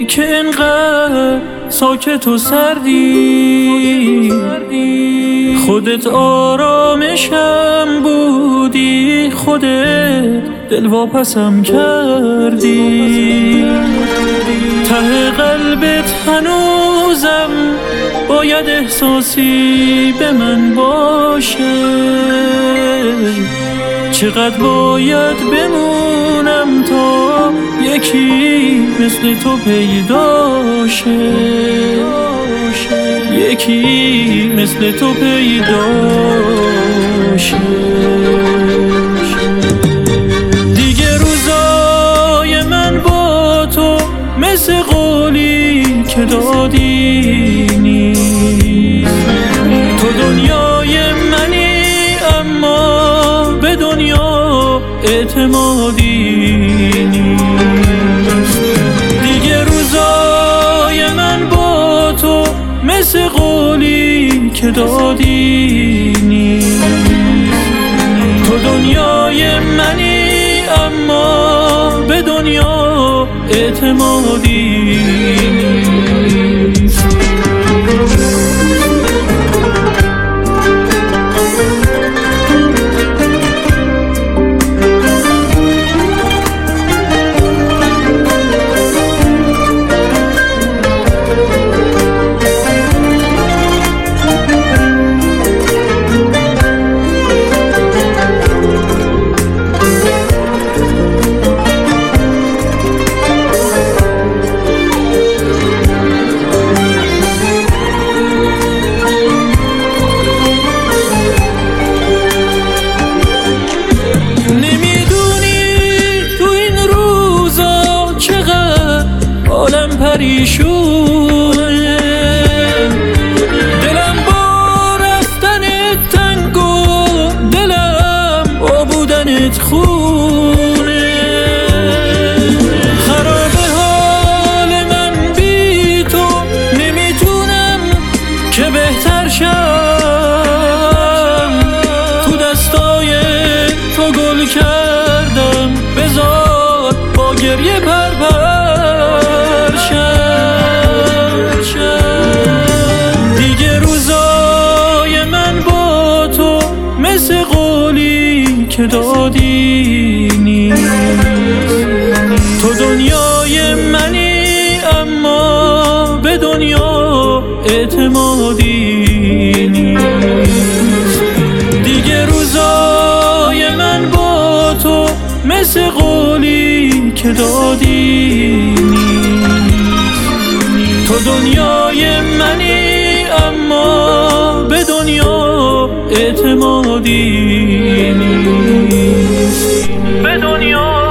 که انقدر ساکت و سردی، خودت آرامشم بودی، خودت دل واپسم کردی. ته قلبت هنوزم باید احساسی به من باشه، چقدر باید بمونم تا یکی مثل تو پیدا شه، یکی مثل تو پیدا شه. دیگه روزای من با تو مثل قولی که دادی نیست. تو دنیای منی اما به دنیا اعتمادی نیست. دیگه روزای من با تو مثل قولی که دادی نیست. تو دنیای منی اما به دنیا اعتمادی نیست. پریشونه دلم با رفتنت تنگ و دلم با بودنت خونه. خراب حال من بی تو نمیتونم که بهتر شم. تو دستای تو گل کردم بذار با گریه پرپر. دیگه روزای من با تو مثل قولی که دادی نیست. تو دنیای منی اما به دنیا اعتمادی نیست. دیگه روزای من با تو مثل قولی که دادی نیست. تو دنیای منی اما به دنیا اعتمادی نیست. به دنیا